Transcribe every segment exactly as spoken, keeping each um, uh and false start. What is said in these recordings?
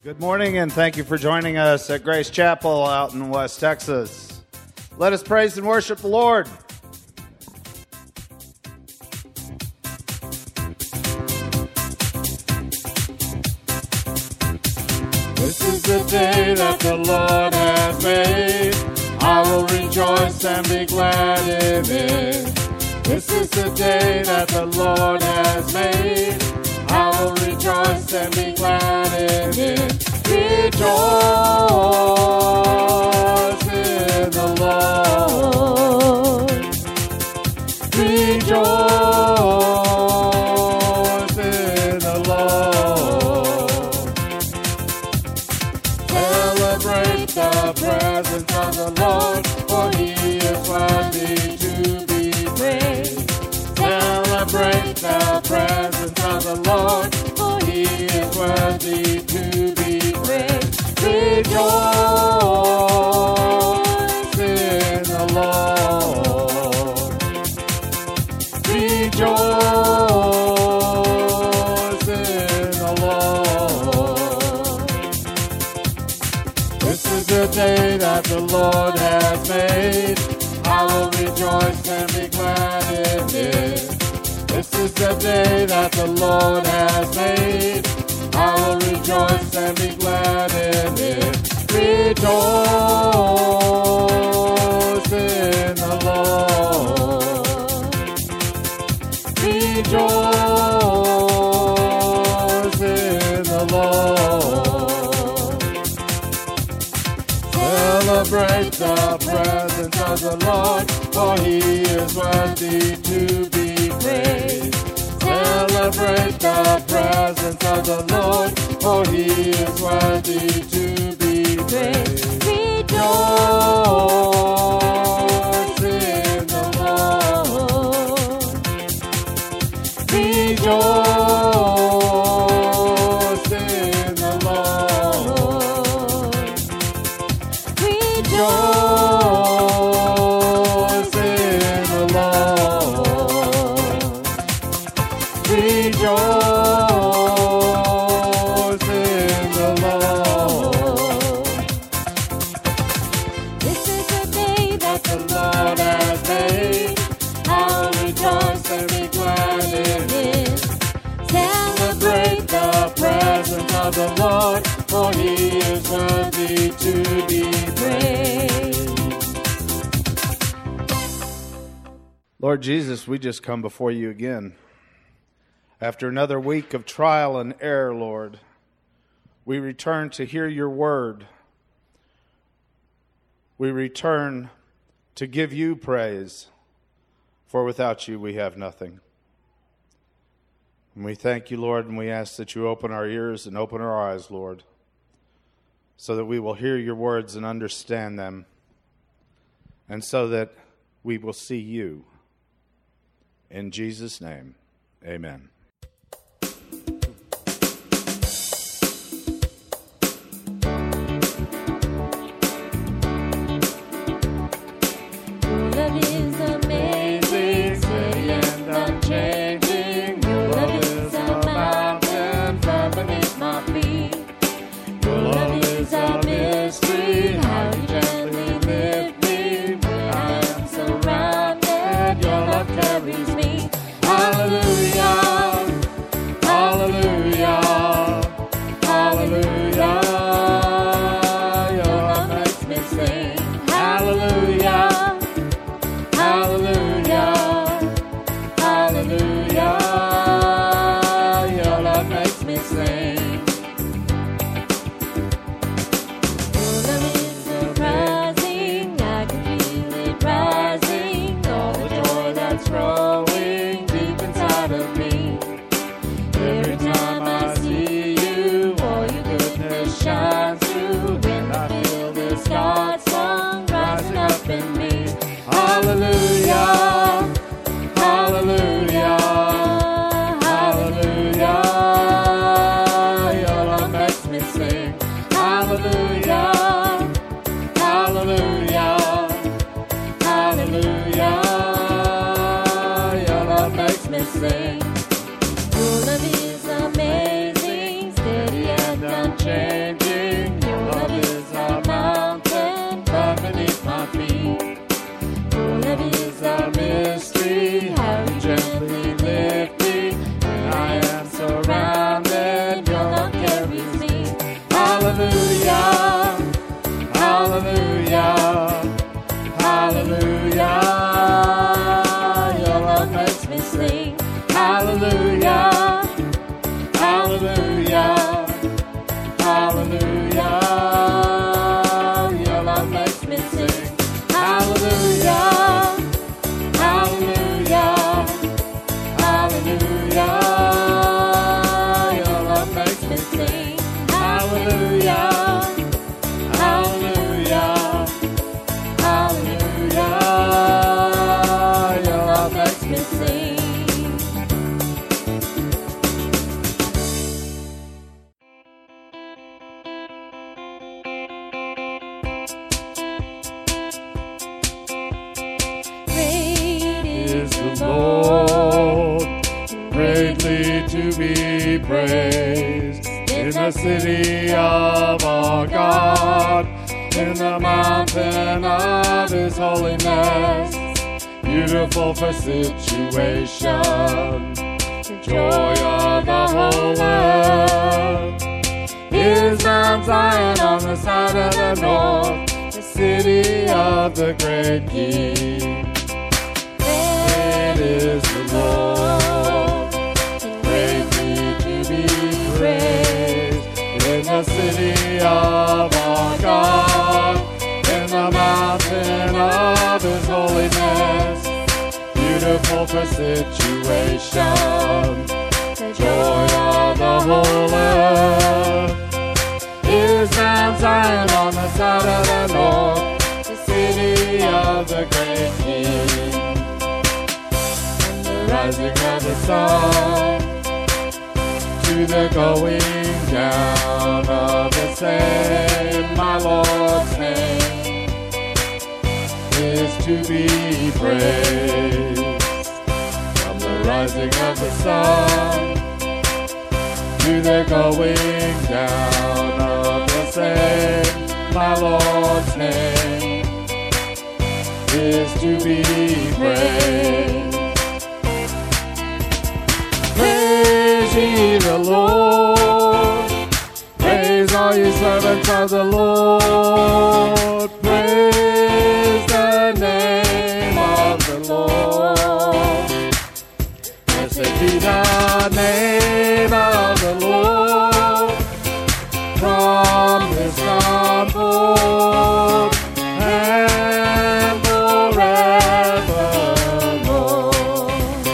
Good morning, and thank you for joining us at Grace Chapel out in West Texas. Let us praise and worship the Lord. This is the day that the Lord has made. I will rejoice and be glad in it. This is the day that the Lord has made. I will rejoice and be glad in it. Rejoice in the Lord. Rejoice in the Lord. Celebrate the presence of the Lord, for He is worthy to be praised. Celebrate the presence of the Lord, for He is worthy to be praised. Rejoice in the Lord. Rejoice in the Lord. This is the day that the Lord has made. I will rejoice and be glad in it. This is the day that the Lord has made. I will rejoice and be glad in it. Rejoice in the Lord. Rejoice in the Lord. Celebrate the presence of the Lord, for He is worthy to be praised. Celebrate the presence of the Lord, for He is worthy to be praised. Rejoice in the Lord. Rejoice in the Lord. Rejoice in the Lord. Rejoice in the Lord. This is the day that the Lord has made. I will rejoice and be glad in it. Celebrate the presence of the Lord, for He is worthy to be praised. Lord Jesus, we just come before you again. After another week of trial and error, Lord, we return to hear your word. We return to give you praise, for without you we have nothing. And we thank you, Lord, and we ask that you open our ears and open our eyes, Lord, so that we will hear your words and understand them, and so that we will see you. In Jesus' name, amen. sing. Your love is amazing, steady and unchanging. Hallelujah, hallelujah. Your love makes me sing. Hallelujah, hallelujah, hallelujah. Your love makes me sing. Hallelujah, hallelujah, hallelujah. Your love makes me sing. Hallelujah, hallelujah, hallelujah. Your love makes me sing. Lord, greatly to be praised in the city of our God, in the mountain of His holiness, beautiful for situation, the joy of the whole earth. Is Mount Zion on the side of the north, the city of the great King. Is the Lord, greatly to be praised in the city of our God, in the mountain of His holiness, beautiful for situation, the joy of the whole earth. Is Mount Zion on the side of the north, the city of the great King. Rising of the sun to the going down of the same, my Lord's name is to be praised. From the rising of the sun to the going down of the same, my Lord's name is to be praised. Praise ye the Lord, praise all ye servants of the Lord, praise the name of the Lord. Blessed be the name of the Lord, from this time forth and forevermore.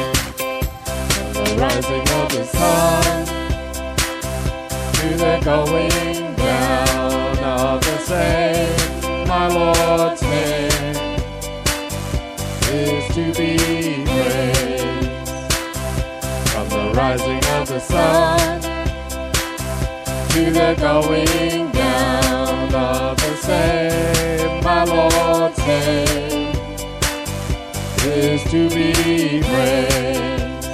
Rising of the sun to the going down of the same, my Lord's name is to be praised. From the rising of the sun to the going down of the same, my Lord's name is to be praised.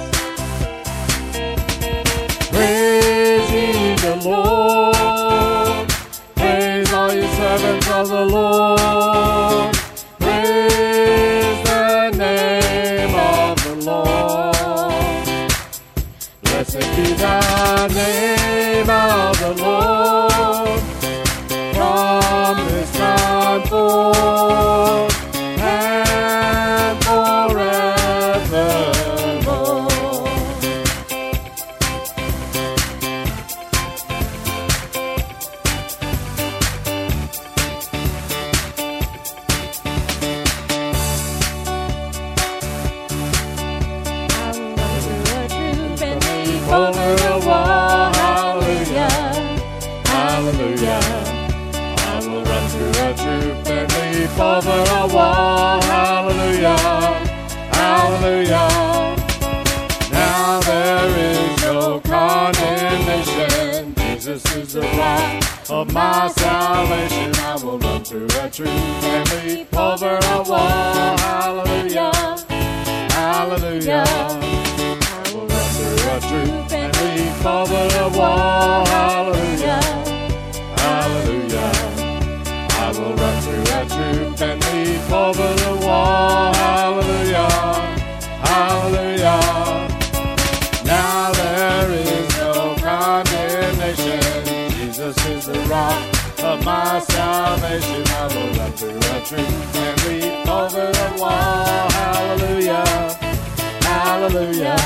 Praise ye the Lord, praise all ye servants of the Lord, praise the name of the Lord. Blessed be the name of the Lord, from this time forth and forevermore. Over the wall, hallelujah, hallelujah. I will run through a troop and leap over a wall, hallelujah, hallelujah. Now there is no condemnation, Jesus is the rock of my salvation. I will run through a troop and leap over a wall, hallelujah, hallelujah. A troop and leap over the wall, hallelujah, hallelujah. I will run through a troop and leap over the wall, hallelujah, hallelujah. Now there is no condemnation, Jesus is the rock of my salvation. I will run through a troop and leap over the wall. Hallelujah, hallelujah.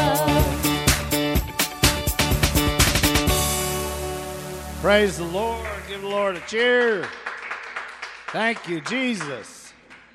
Praise the Lord. Give the Lord a cheer. Thank you, Jesus.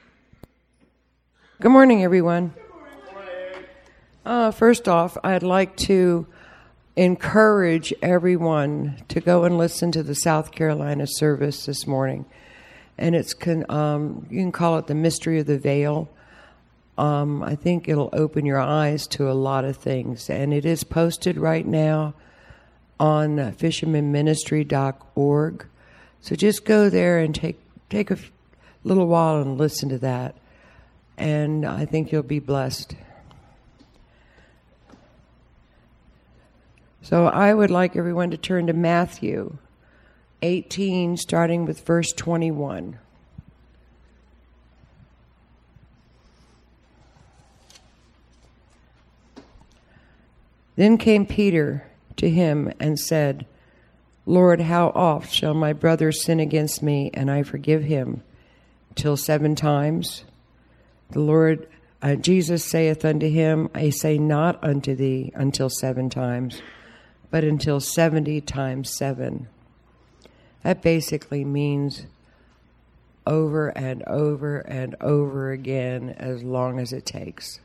Good morning, everyone. Uh, first off, I'd like to encourage everyone to go and listen to the South Carolina service this morning. And it's con- um, you can call it the Mystery of the Veil. Um, I think it'll open your eyes to a lot of things. And it is posted right now on fisherman ministry dot org. So just go there and take take a f- little while and listen to that. And I think you'll be blessed. So I would like everyone to turn to Matthew eighteen, starting with verse twenty-one. Then came Peter to him and said, Lord, how oft shall my brother sin against me, and I forgive him? Till seven times? The Lord, uh, Jesus saith unto him, I say not unto thee until seven times, but until seventy times seven. That basically means over and over and over again, as long as it takes.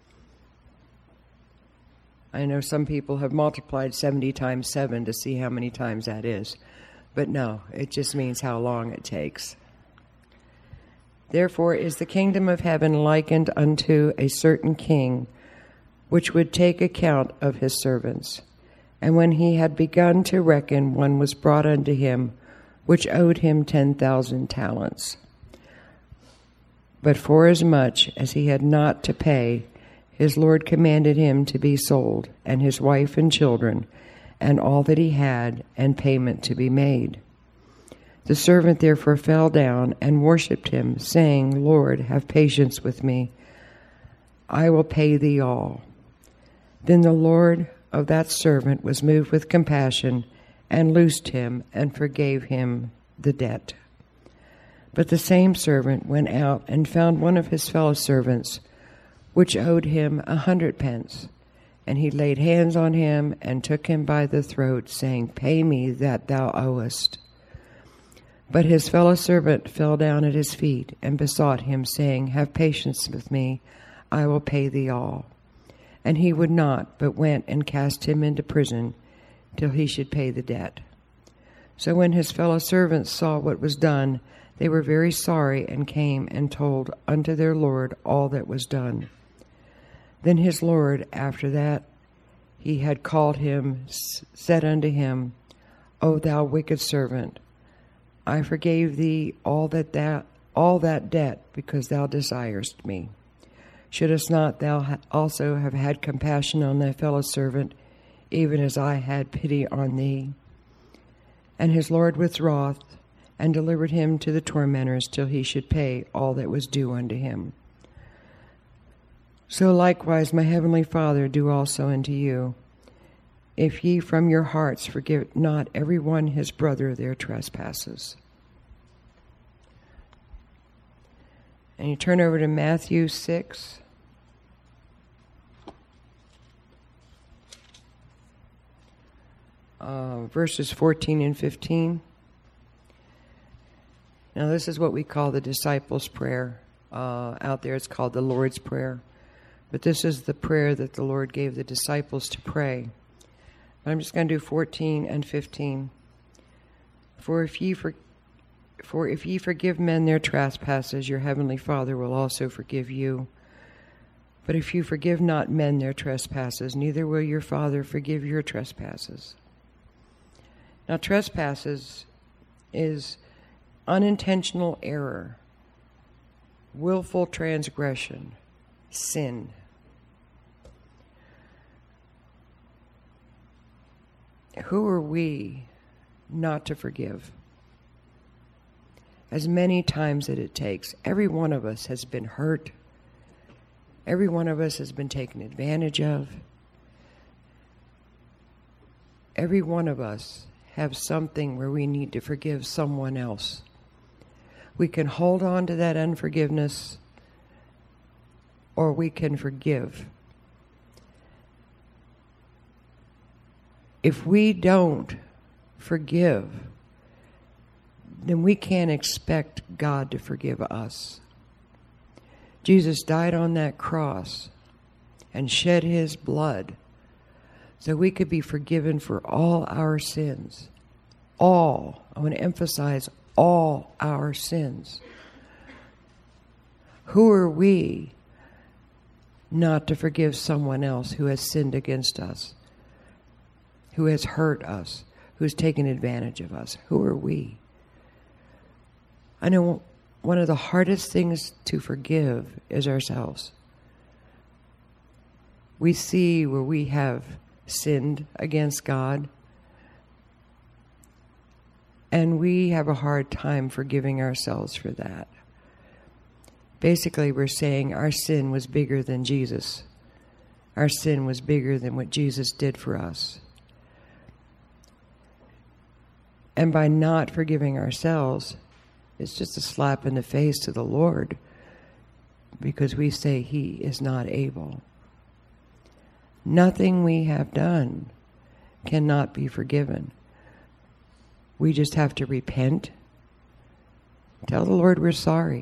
I know some people have multiplied seventy times seven to see how many times that is. But no, it just means how long it takes. Therefore is the kingdom of heaven likened unto a certain king, which would take account of his servants. And when he had begun to reckon, one was brought unto him, which owed him ten thousand talents. But forasmuch as he had not to pay, his Lord commanded him to be sold, and his wife and children, and all that he had, and payment to be made. The servant therefore fell down and worshipped him, saying, Lord, have patience with me. I will pay thee all. Then the Lord of that servant was moved with compassion, and loosed him, and forgave him the debt. But the same servant went out and found one of his fellow servants, which owed him a hundred pence. And he laid hands on him, and took him by the throat, saying, Pay me that thou owest. But his fellow servant fell down at his feet, and besought him, saying, Have patience with me, I will pay thee all. And he would not, but went and cast him into prison, till he should pay the debt. So when his fellow servants saw what was done, they were very sorry, and came and told unto their Lord all that was done. Then his Lord, after that he had called him, said unto him, O thou wicked servant, I forgave thee all that that all that debt, because thou desirest me. Shouldest not thou also have had compassion on thy fellow servant, even as I had pity on thee? And his Lord withdraweth, and delivered him to the tormentors, till he should pay all that was due unto him. So likewise my heavenly Father do also unto you, if ye from your hearts forgive not every one his brother their trespasses. And you turn over to Matthew six. Uh, verses fourteen and fifteen. Now this is what we call the disciples' prayer. Uh, out there it's called the Lord's Prayer. But this is the prayer that the Lord gave the disciples to pray. I'm just going to do fourteen and fifteen. For if ye for, for if ye forgive men their trespasses, your heavenly Father will also forgive you. But if you forgive not men their trespasses, neither will your Father forgive your trespasses. Now, trespasses is unintentional error, willful transgression, sin. Who are we not to forgive? As many times as it takes. Every one of us has been hurt. Every one of us has been taken advantage of. Every one of us have something where we need to forgive someone else. We can hold on to that unforgiveness, or we can forgive. If we don't forgive, then we can't expect God to forgive us. Jesus died on that cross and shed his blood so we could be forgiven for all our sins. All. I want to emphasize all our sins. Who are we not to forgive someone else who has sinned against us, who has hurt us, who's taken advantage of us? Who are we? I know one of the hardest things to forgive is ourselves. We see where we have sinned against God, and we have a hard time forgiving ourselves for that. Basically, we're saying our sin was bigger than Jesus. Our sin was bigger than what Jesus did for us. And by not forgiving ourselves, it's just a slap in the face to the Lord, because we say he is not able. Nothing we have done cannot be forgiven. We just have to repent, tell the Lord we're sorry,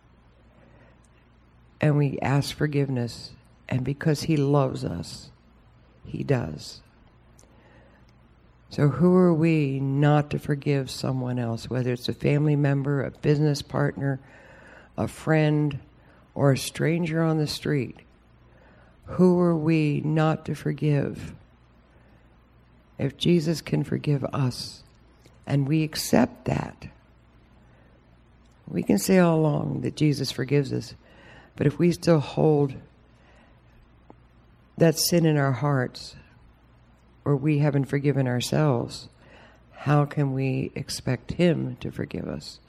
and we ask forgiveness. And because he loves us, he does. So who are we not to forgive someone else, whether it's a family member, a business partner, a friend, or a stranger on the street? Who are we not to forgive? If Jesus can forgive us, and we accept that, we can say all along that Jesus forgives us, but if we still hold that sin in our hearts, or we haven't forgiven ourselves, how can we expect him to forgive us?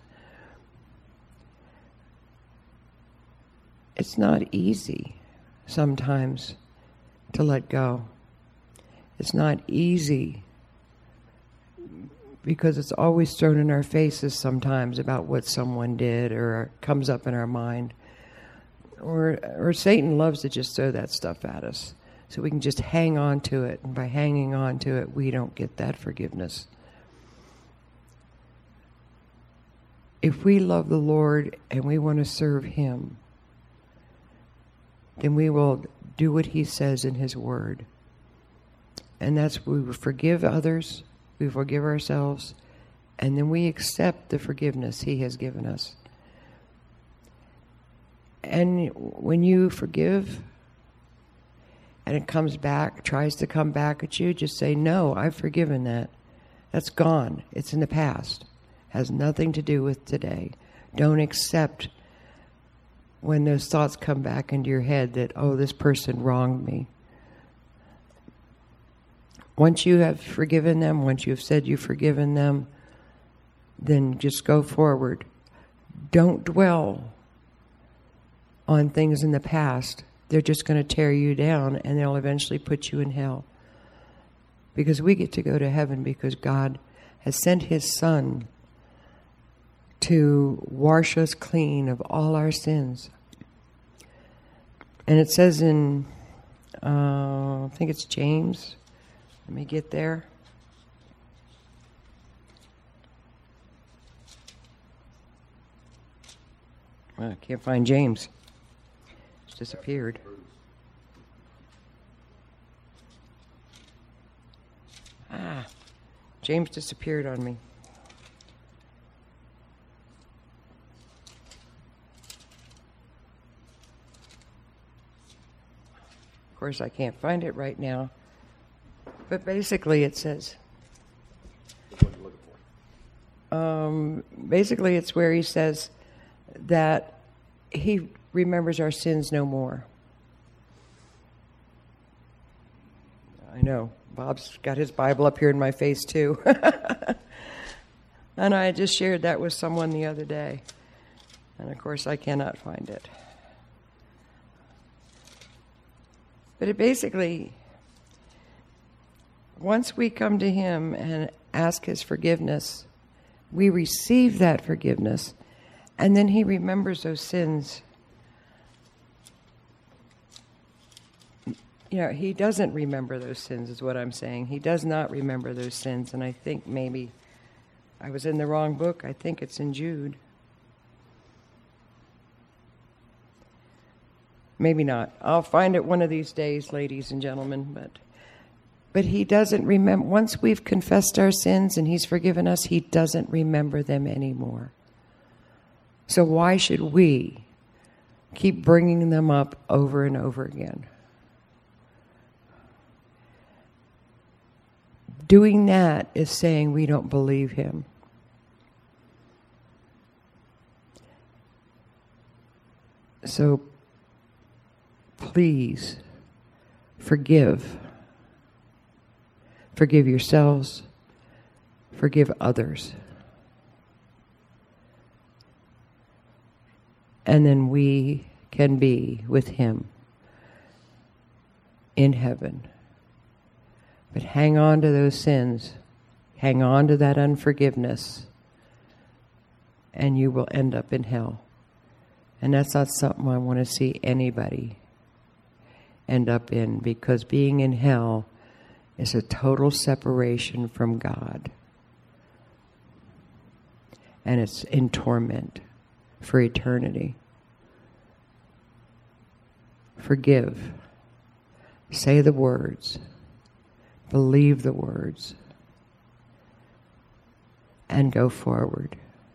It's not easy sometimes to let go. It's not easy because it's always thrown in our faces sometimes about what someone did or comes up in our mind. Or, or Satan loves to just throw that stuff at us, so we can just hang on to it. And by hanging on to it, we don't get that forgiveness. If we love the Lord and we want to serve him, then we will do what he says in his word. And that's we will forgive others, we forgive ourselves, and then we accept the forgiveness he has given us. And when you forgive, and it comes back, tries to come back at you, just say, no, I've forgiven that. That's gone. It's in the past. Has nothing to do with today. Don't accept when those thoughts come back into your head that, oh, this person wronged me. Once you have forgiven them, once you've said you've forgiven them, then just go forward. Don't dwell on things in the past. They're just going to tear you down, and they'll eventually put you in hell. Because we get to go to heaven because God has sent his Son to wash us clean of all our sins. And it says in, uh, I think it's James. Let me get there. Well, I can't find James. Disappeared. Ah, James disappeared on me. Of course, I can't find it right now. But basically, it says. What are you looking for? Um, basically, it's where he says that he remembers our sins no more. I know. Bob's got his Bible up here in my face, too. And I just shared that with someone the other day. And, of course, I cannot find it. But it basically, once we come to him and ask his forgiveness, we receive that forgiveness, and then he remembers those sins. You know, he doesn't remember those sins is what I'm saying. He does not remember those sins, and I think maybe I was in the wrong book. I think it's in Jude. Maybe not. I'll find it one of these days, ladies and gentlemen, but but he doesn't remember. Once we've confessed our sins and he's forgiven us, he doesn't remember them anymore. So why should we keep bringing them up over and over again? Doing that is saying we don't believe him. So please forgive. Forgive yourselves. Forgive others. And then we can be with him in heaven. But hang on to those sins. Hang on to that unforgiveness. And you will end up in hell. And that's not something I want to see anybody end up in, because being in hell is a total separation from God. And it's in torment for eternity. Forgive. Say the words. Believe the words. And go forward.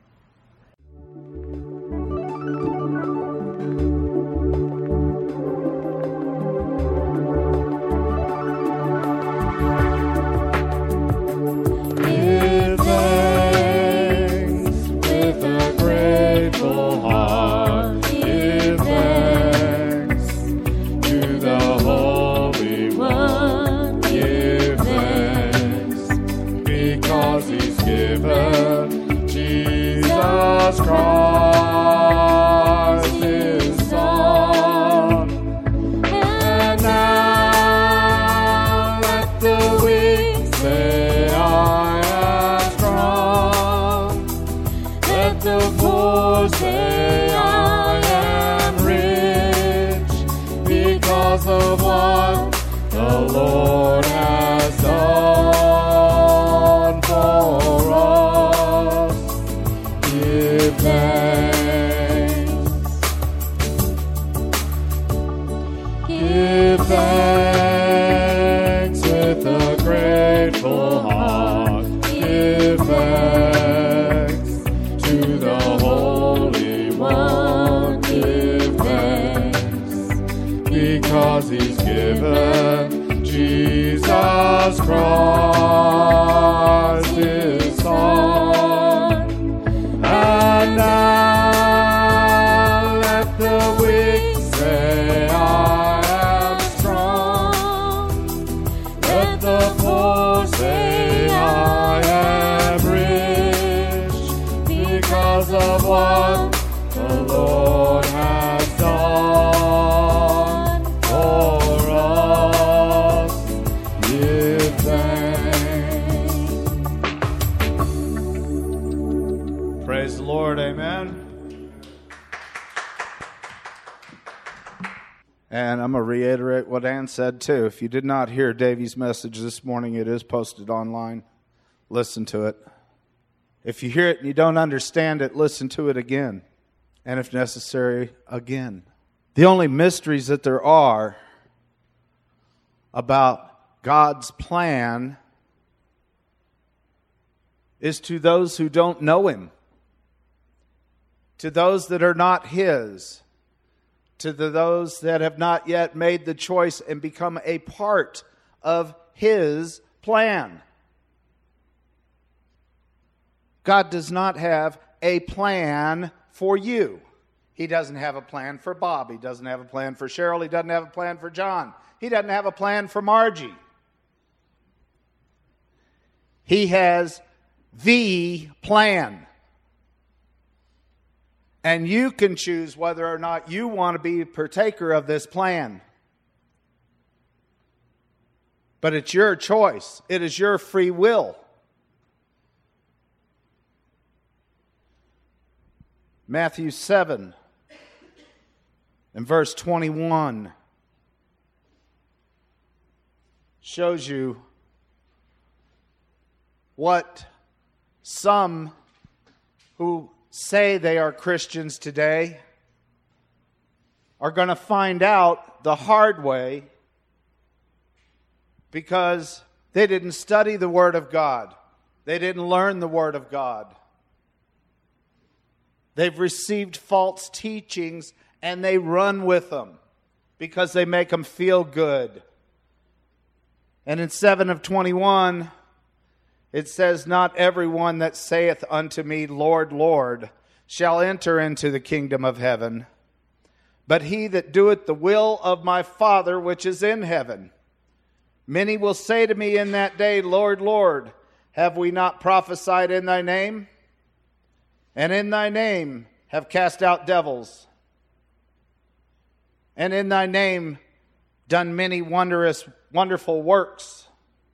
And I'm going to reiterate what Ann said, too. If you did not hear Davy's message this morning, it is posted online. Listen to it. If you hear it and you don't understand it, listen to it again. And if necessary, again. The only mysteries that there are about God's plan is to those who don't know him, to those that are not his, to the, those that have not yet made the choice and become a part of his plan. God does not have a plan for you. He doesn't have a plan for Bob. He doesn't have a plan for Cheryl. He doesn't have a plan for John. He doesn't have a plan for Margie. He has the plan. And you can choose whether or not you want to be a partaker of this plan. But it's your choice. It is your free will. Matthew seven and verse twenty-one shows you what some who say they are Christians today are going to find out the hard way because they didn't study the Word of God. They didn't learn the Word of God. They've received false teachings and they run with them because they make them feel good. And in seven of twenty-one, it says, "Not everyone that saith unto me, Lord, Lord, shall enter into the kingdom of heaven, but he that doeth the will of my Father which is in heaven. Many will say to me in that day, Lord, Lord, have we not prophesied in thy name? And in thy name have cast out devils, and in thy name done many wondrous, wonderful works.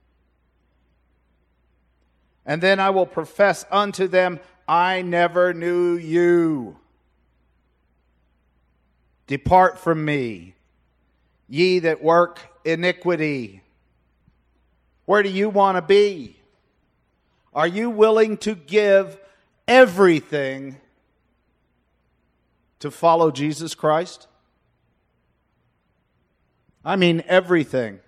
And then I will profess unto them, I never knew you. Depart from me, ye that work iniquity." Where do you want to be? Are you willing to give everything to follow Jesus Christ? I mean everything.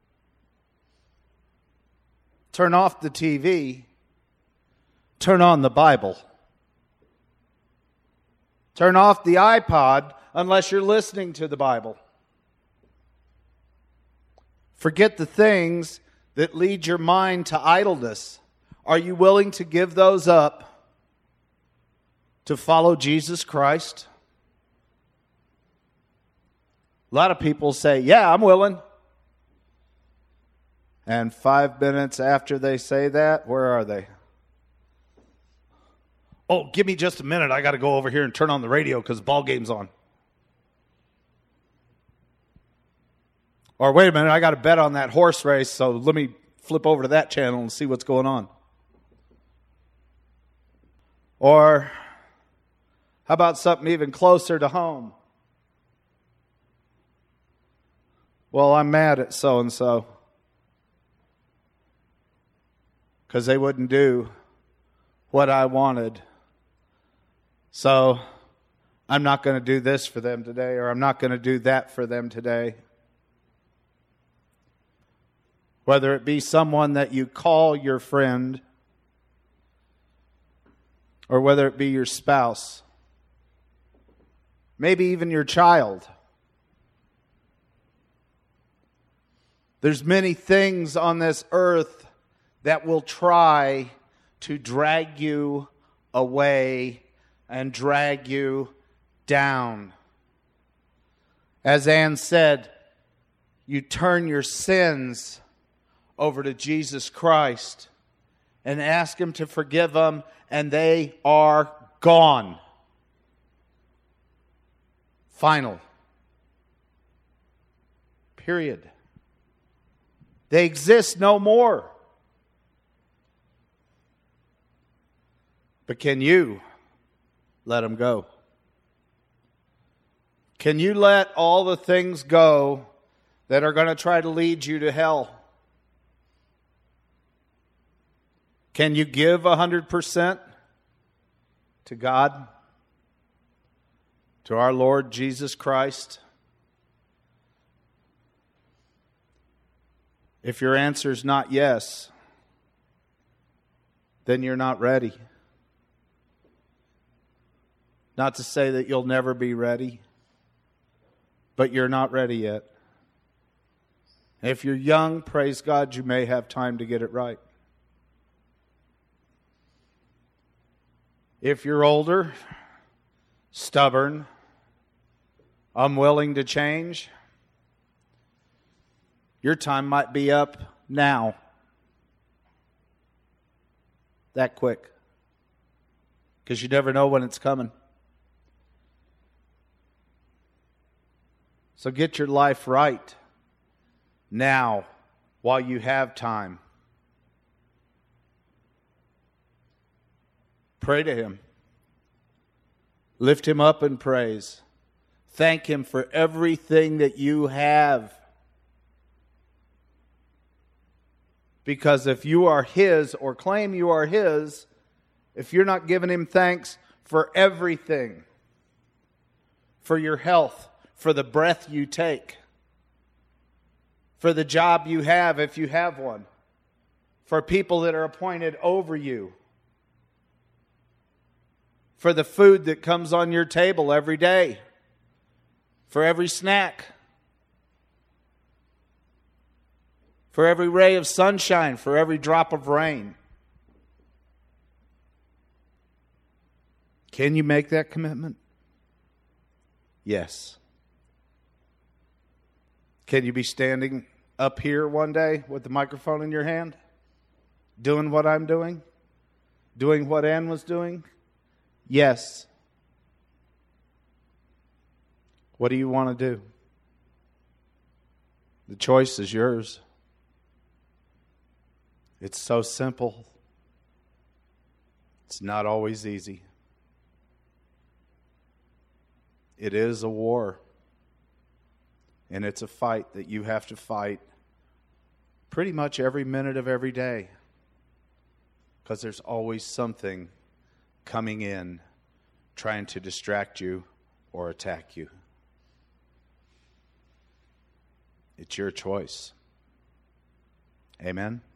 Turn off the T V. Turn on the Bible. Turn off the iPod unless you're listening to the Bible. Forget the things that lead your mind to idleness. Are you willing to give those up to follow Jesus Christ? A lot of people say, yeah, I'm willing. And five minutes after they say that, where are they? Oh, give me just a minute. I got to go over here and turn on the radio because the ball game's on. Or wait a minute, I got to bet on that horse race, so let me flip over to that channel and see what's going on. Or how about something even closer to home? Well, I'm mad at so-and-so because they wouldn't do what I wanted. So I'm not going to do this for them today, or I'm not going to do that for them today. Whether it be someone that you call your friend, or whether it be your spouse, maybe even your child. There's many things on this earth that will try to drag you away and drag you down. As Ann said, you turn your sins over to Jesus Christ and ask Him to forgive them, and they are gone. Final. Period. They exist no more. But can you let them go? Can you let all the things go that are going to try to lead you to hell? Can you give one hundred percent to God, to our Lord Jesus Christ? If your answer is not yes, then you're not ready. Not to say that you'll never be ready, but you're not ready yet. If you're young, praise God, you may have time to get it right. If you're older, stubborn, unwilling to change, your time might be up now. That quick. Because you never know when it's coming. So get your life right now while you have time. Pray to Him. Lift him up in praise. Thank him for everything that you have. Because if you are his or claim you are his, if you're not giving him thanks for everything, for your health, for the breath you take, for the job you have if you have one, for people that are appointed over you, for the food that comes on your table every day, for every snack, for every ray of sunshine, for every drop of rain. Can you make that commitment? Yes. Can you be standing up here one day with the microphone in your hand, doing what I'm doing, doing what Ann was doing? Yes. What do you want to do? The choice is yours. It's so simple. It's not always easy. It is a war. And it's a fight that you have to fight pretty much every minute of every day. Because there's always something coming in, trying to distract you or attack you. It's your choice. Amen?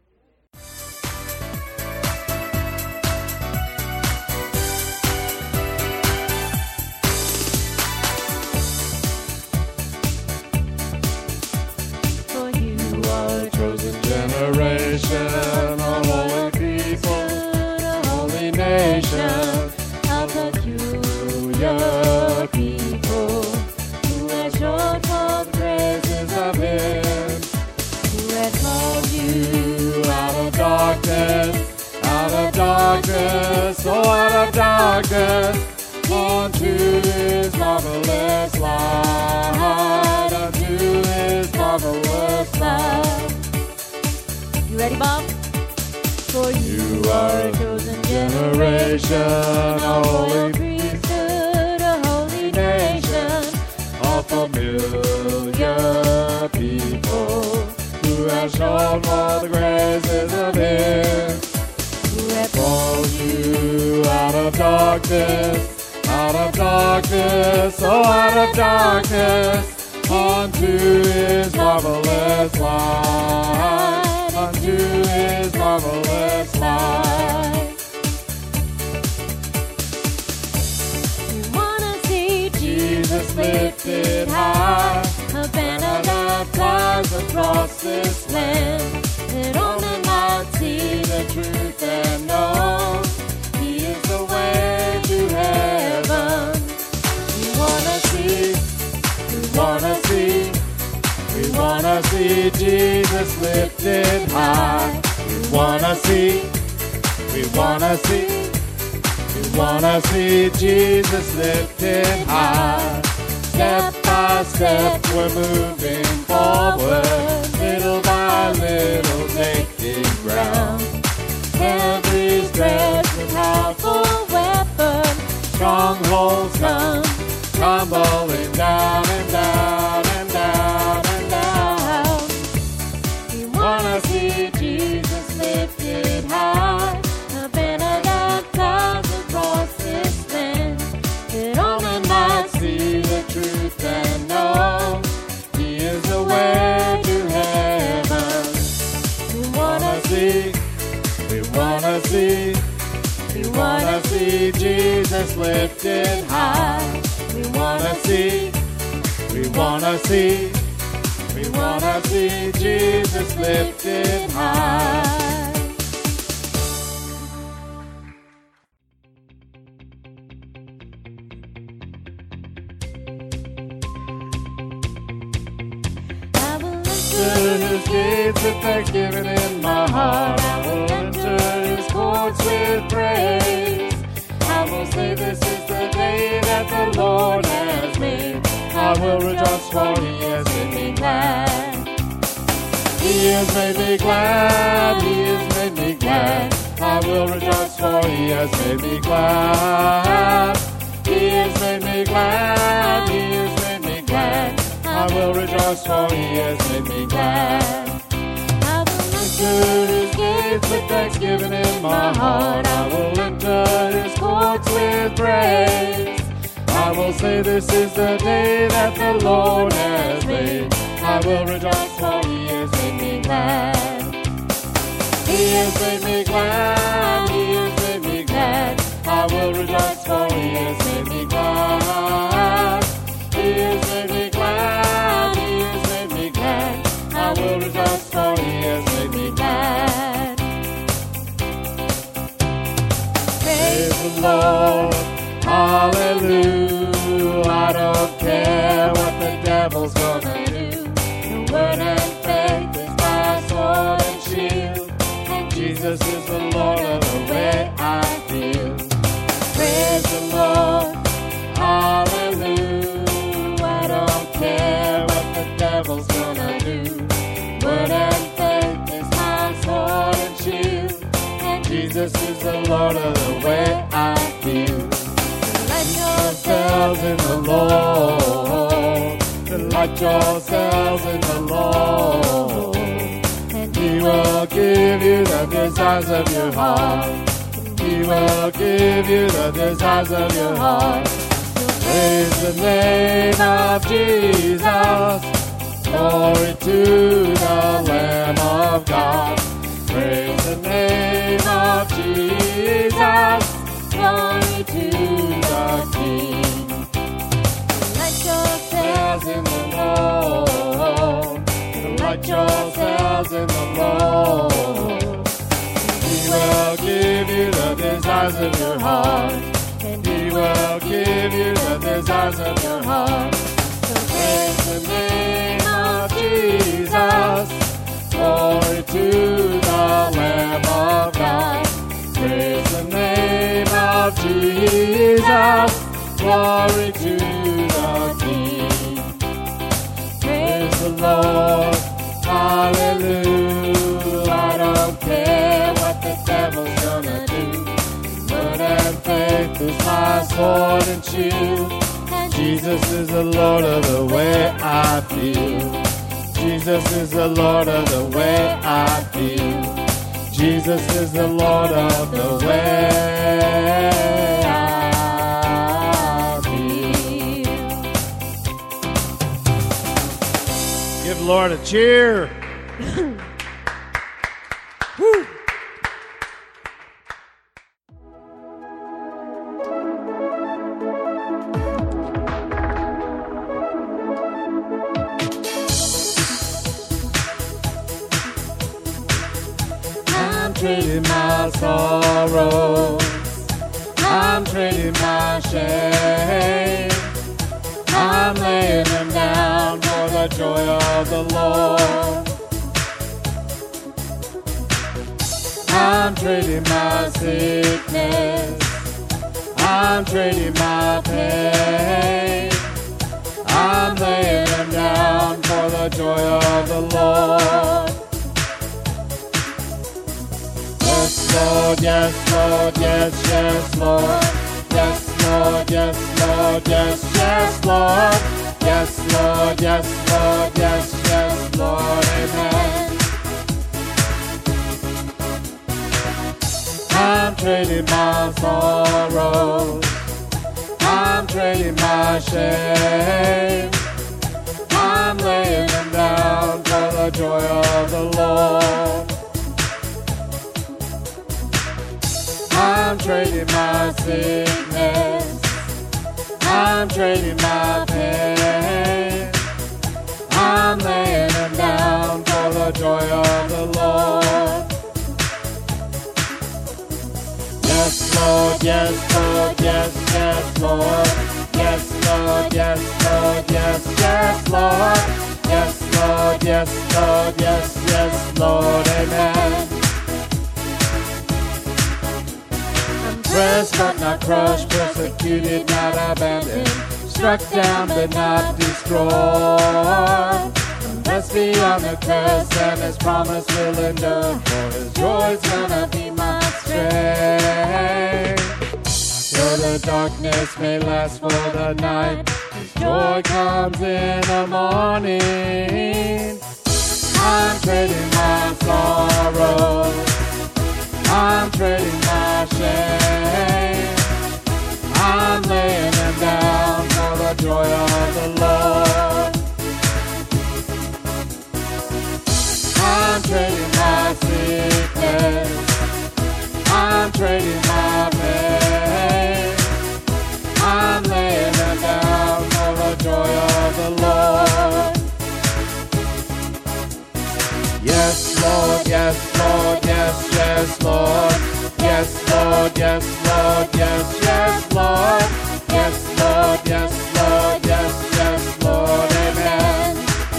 For you are a chosen generation, a holy people, a holy nation, a peculiar people, who has shown for the praises of him, who has called you out of darkness, out of darkness, oh, out of darkness, unto his marvelous light, unto his marvelous light. You ready, Bob? For you are a chosen generation, a holy priesthood, a holy nation, a familiar people, who have shown for the graces of him, who have called you out of darkness, out of darkness, oh, out of darkness, unto his marvelous light, unto his marvelous light. We wanna see Jesus lifted high, a banner that flies across this land, that all men might see the truth and know he is the way to heaven. We wanna see, we wanna see, we wanna see Jesus lifted high. We wanna see, we wanna see, we wanna see Jesus lifted high. Step by step we're moving forward, little by little taking ground. Every stretch with powerful weapon, strongholds come tumbling down and down and down and down. We wanna see Jesus lifted high, a banner that flies across this land, that all men might see the truth and know he is the way to heaven. We wanna see, we wanna see, we wanna see Jesus lifted high. We wanna see, we wanna see, we wanna see Jesus lifted high. I will enter his gates with thanksgiving in my heart. I will enter his courts with praise. I will say this is the day that the Lord has made. I will rejoice, for he has made me glad. He has made me glad, he has made me glad. I will rejoice, for he has made me glad. He He has made me glad, He has made me glad. I will rejoice, for He has made me glad. I will enter His gates with thanksgiving in my heart. I will enter His courts with praise. I will say this is the day that the Lord has made. I will rejoice, for He has made me glad. He has made me glad, He has made me glad. I will rejoice, for He has made me glad. He has made me glad, He has made me glad. I will rejoice, for He has made me glad. Praise the Lord, hallelujah. I don't care what the devil's gonna do. The word and faith is my sword and shield, and Jesus is the Lord of the way I feel. Praise the Lord, hallelujah. I don't care what the devil's gonna do. Word and faith is my sword and shield, and Jesus is the Lord of the way I feel. Delight yourselves in the Lord, delight yourselves in the Lord, and He will give you the desires of your heart. He will give you the desires of your heart. Praise the name of Jesus. Glory to the Lamb of God. Praise the name of Jesus. Glory to the King. Delight yourselves in the Lord. Delight yourselves in the Lord. He will give you the desires of your heart, and He will give you the desires of your heart. So praise the name of Jesus. Glory to the Lamb of God. Praise the name of Jesus. Glory to the King. Praise the Lord. Hallelujah. I don't care what the devil's gonna do. Word and faith is my sword and shield, and Jesus is the Lord of the way I feel. Jesus is the Lord of the way I feel. Jesus is the Lord of the way I feel. Give the Lord a cheer. Woo. I'm trading my sorrows, I'm trading my shame, I'm laying them down for the joy of the Lord. I'm trading my sickness, I'm trading my pain, I'm laying them down for the joy of the Lord. Yes, Lord, yes, Lord, yes, yes, Lord. Yes, Lord, yes, Lord, yes, yes, Lord. Yes, Lord, yes, Lord, yes, yes, Lord, amen. I'm trading my sorrows, I'm trading my shame, I'm laying them down for the joy of the Lord. I'm trading my sickness, I'm trading my pain, I'm laying them down for the joy of the Lord. Yes, Lord, yes, Lord, yes, yes, Lord. Yes, Lord, yes, Lord, yes, yes, Lord. Yes, Lord, yes, Lord, yes, yes, Lord, amen. I'm pressed but not crushed, persecuted, not abandoned, struck down but not destroyed. I'm blessed beyond the curse, and His promise will endure, for His joy's gonna be my strength. You're the darkness may last for the night, His joy comes in the morning. I'm trading my sorrow, I'm trading my shame, I'm laying them down for the joy of the Lord. I'm trading my sickness, I'm trading my pain, I'm laying them down for the joy of the Lord. Yes, Lord, yes, Lord, yes, yes, Lord. Yes, Lord, yes, Lord, yes, yes, Lord. Yes, Lord, yes, Lord, yes, yes, Lord, amen.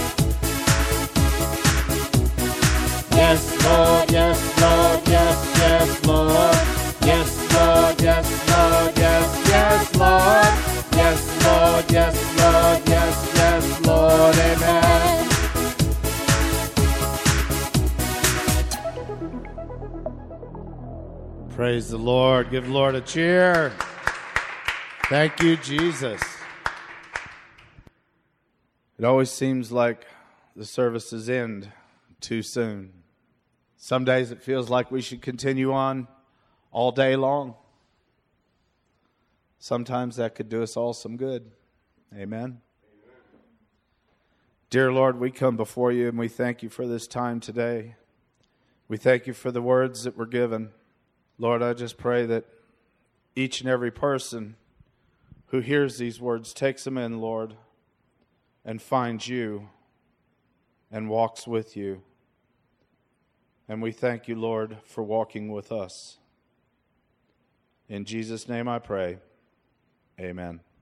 Yes, Lord, yes, Lord, yes, yes, Lord. Yes, Lord, yes, Lord, yes, yes, Lord. Yes, Lord, yes, Lord, yes, yes, Lord, amen. Praise the Lord. Give the Lord a cheer. Thank you, Jesus. It always seems like the services end too soon. Some days it feels like we should continue on all day long. Sometimes that could do us all some good. Amen. Amen. Dear Lord, we come before you and we thank you for this time today. We thank you for the words that were given. Lord, I just pray that each and every person who hears these words takes them in, Lord, and finds you and walks with you. And we thank you, Lord, for walking with us. In Jesus' name I pray. Amen.